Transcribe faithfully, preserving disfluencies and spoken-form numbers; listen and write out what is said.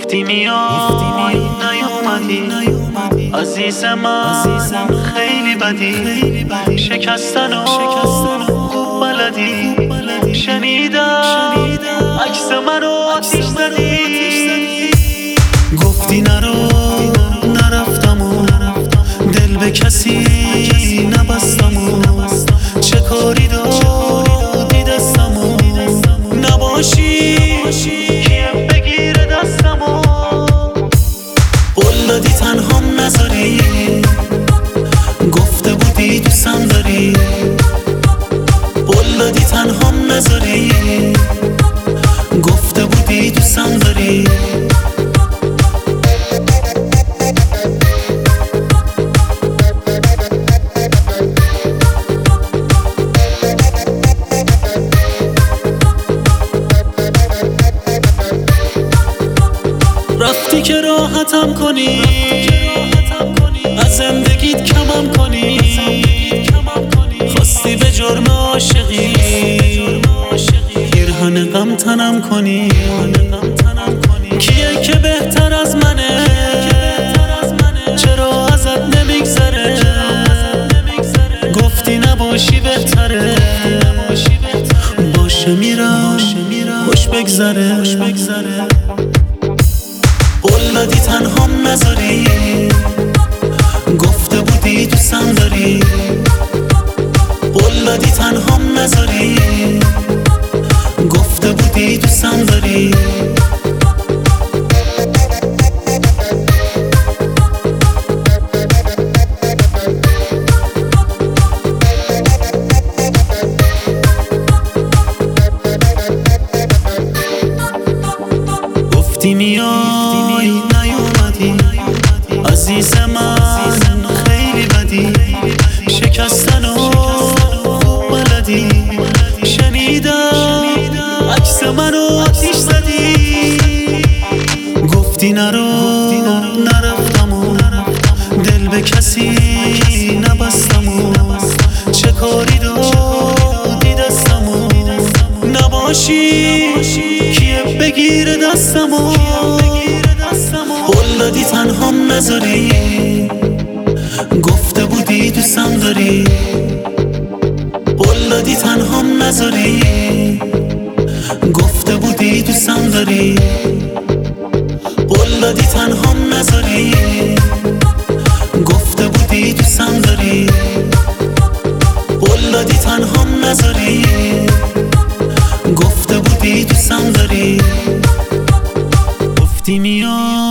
گفتی میای نیومدی عزیز من خیلی بدی شکستن و خوب بلدی شنیدم عکس منو آتیش زدی گفتی نرو نرفتم و دل به کسی نبستم و چه کاری دادی دستم و نباشی کیم بگیره دستم و قول دادی تنهام نذاری گفته بودی دوستم داری قول دادی تنهام نذاری گفته بودی دوستم داری رفتی که راحتم کنی از زندگیت کمم کنی خواستی به جرم عاشقی پیرهن غم تنم کنی کیه که بهتر از منه چرا ازت نمیگذره گفتی نباشی بهتره باشه میرم خوش بگذره قول دادی تنهام نذاری گفته بودی دوستم داری قول دادی تنهام نذاری گفته بودی دوستم داری گفتی میای نیومدی عزیز من خیلی بدی شکستن و خوب بلدی شنیدم عکس منو آتیش زدی گفتی نرو نرفتم و دل به کسی نبستم و چه کاری دادی دستم و نباشی کیه بگیره دستم و قول دادی تنهام نذاری گفته بودی دوستم داری قول دادی تنهام نذاری گفته بودی دوستم داری قول دادی تنهام نذاری گفته بودی دوستم داری قول دادی تنهام نذاری گفته بودی دوستم داری گفتی میای